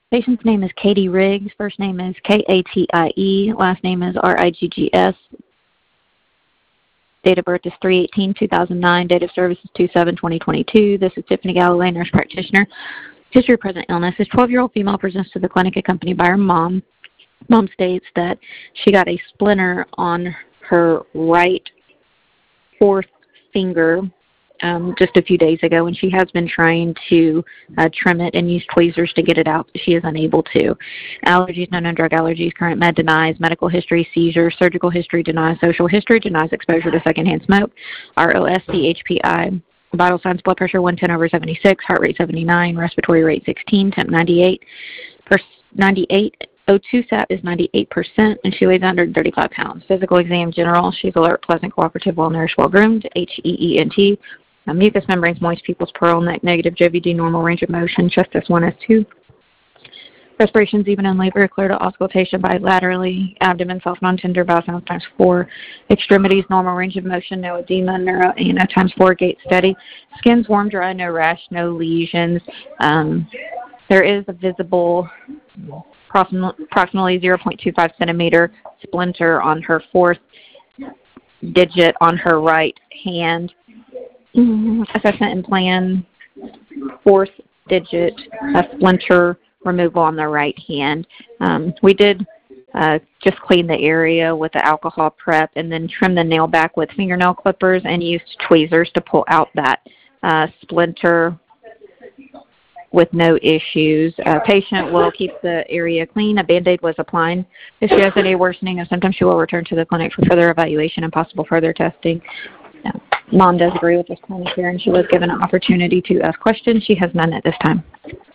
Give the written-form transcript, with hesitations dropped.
Patient's name is Katie Riggs. First name is Katie. Last name is Riggs. Date of birth is 3/18/2009. Date of service is 2/7/2022. This is Tiffany Galloway, nurse practitioner. History of present illness. This 12-year-old female presents to the clinic accompanied by her mom. Mom states that she got a splinter on her right fourth finger just a few days ago, and she has been trying to trim it and use tweezers to get it out, but she is unable to. Allergies, no known drug allergies. Current med denies. Medical history, seizures. Surgical history denies. Social history denies exposure to secondhand smoke. ROSC, HPI. Vital signs, blood pressure 110/76, heart rate 79, respiratory rate 16, temp 98, 98. O2 SAT is 98%, and she weighs 135 pounds. Physical exam general, she's alert, pleasant, cooperative, well-nourished, well-groomed, HEENT. Mucous membranes, moist, pupils, pearl, neck negative, JVD, normal range of motion, chest S1, S2. Respirations even in labor, clear to auscultation bilaterally, abdomen soft, non-tender, vowel sounds ×4. Extremities, normal range of motion, no edema, neuroano ×4, gait steady. Skin's warm, dry, no rash, no lesions. There is a visible approximately 0.25 centimeter splinter on her fourth digit on her right hand. Assessment and plan, fourth digit, a splinter removal on the right hand. We did just clean the area with the alcohol prep and then trim the nail back with fingernail clippers and used tweezers to pull out that splinter with no issues. Patient will keep the area clean. A Band-Aid was applied. If she has any worsening of symptoms, she will return to the clinic for further evaluation and possible further testing. Mom does agree with this clinic here, and she was given an opportunity to ask questions. She has none at this time.